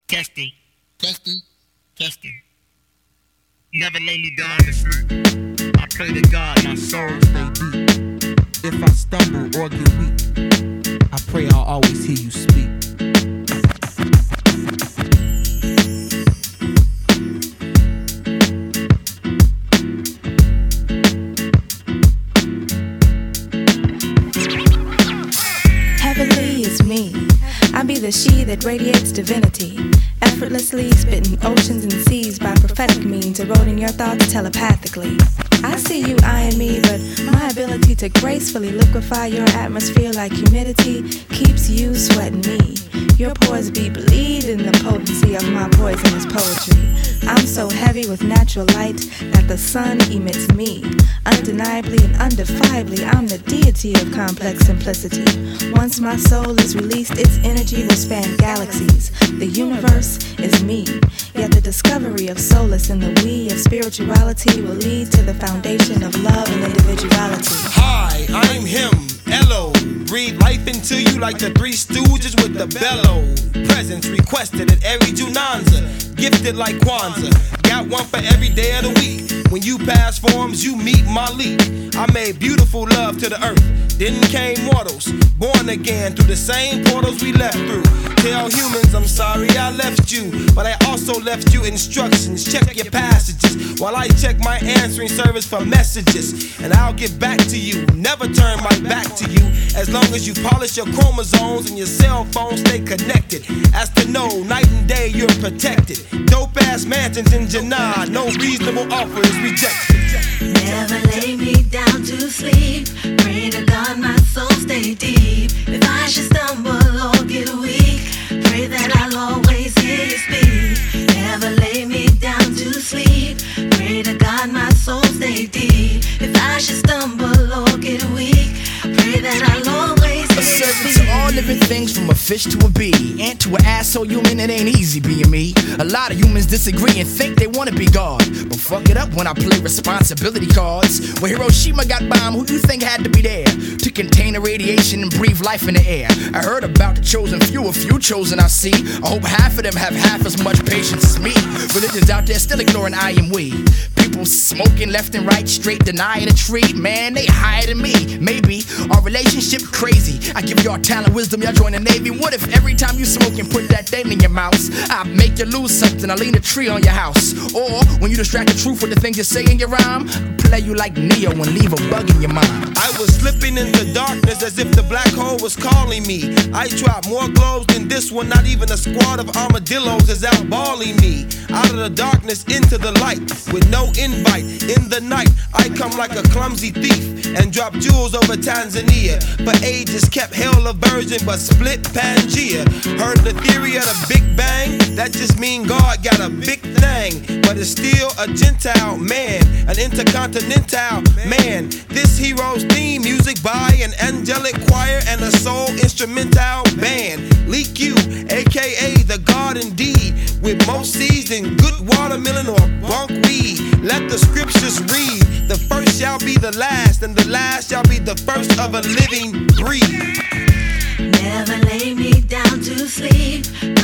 Testing, Testing. testing. Never lay me down to sleep. I pray to God my soul stay deep. If I stumble or get weak, I pray I'll always hear you speak. Heavenly is me. I be the she that radiates divinity, effortlessly spitting oceans and seas by prophetic means, eroding your thoughts telepathically. I see you eyeing me, but my ability to gracefully liquefy your atmosphere like humidity keeps you sweating me. Your pores be bleeding the potency of my poisonous poetry. I'm so heavy with natural light that the sun emits me. Undeniably and undefiably, I'm the deity of complex simplicity. Once my soul is released, its energy will span galaxies. The universe is me. Yet the discovery of solace in the we of spirituality will lead to the foundation of love and individuality. Hi, I'm him, Elo. Breathe life into you like the Three Stooges with the bellow. Presents requested at every Junanza. Gifted like Kwanzaa. Got one for every day of the week. When you pass forms, you meet Malik. I made beautiful love to the earth. Then came mortals, born again through the same portals we left through. Tell humans I'm sorry I left you, but I also left you instructions. Check your passages while I check my answering service for messages. And I'll get back to you, never turn my back to you. As long as you polish your chromosomes and your cell phone stay connected. As to know, night and day you're protected. Dope ass mansions in Janah, no reasonable offer is rejected. Never lay me down to sleep. Pray to God my soul stay deep. If I should stumble or get weak, pray that I'll always hear you speak. Never lay me down to sleep. Pray to God my soul stay deep. If I should stumble or get weak, pray that I'll always hear you speak. A servant to all living things, from a fish to a bee, ant to an asshole human. It ain't easy being me. A lot of humans disagree and think they wanna be God, but fuck it up when I play responsibility cards. When Hiroshima got bombed, who you think had to be there to contain the radiation and breathe life in the air? I heard about the chosen few, a few chosen I see. I hope half of them have half as much patience as me. Religions out there still ignoring I am we. People smoking left and right, straight denying the treat. Man, they higher than me. Maybe our relationship crazy. I give y'all talent, wisdom, y'all join the Navy. What if every time you smoke and put that thing in your mouth, I make you lose something, I lean a tree on your house? Or when you distract the truth with the things you say in your rhyme, play you like Neo and leave a bug in your mind. I was slipping in the darkness as if the black hole was calling me. I dropped more globes than this one, not even a squad of armadillos is outballing me. Out of the darkness into the light, with no invite. In the night, I come like a clumsy thief and drop jewels over Tanzania. For ages kept hell a virgin, but split Pangea. Heard the theory of the Big Bang? That just mean God got a big thing, but it's still a Gentile man, an intercontinental man. This hero's theme music by an angelic choir and a soul instrumental band. Leak you, aka the God indeed, with more seeds than good watermelon or bunk weed. Let the scriptures read. The first shall be the last, and the last shall be the first of a living breed. Never lay me down to sleep.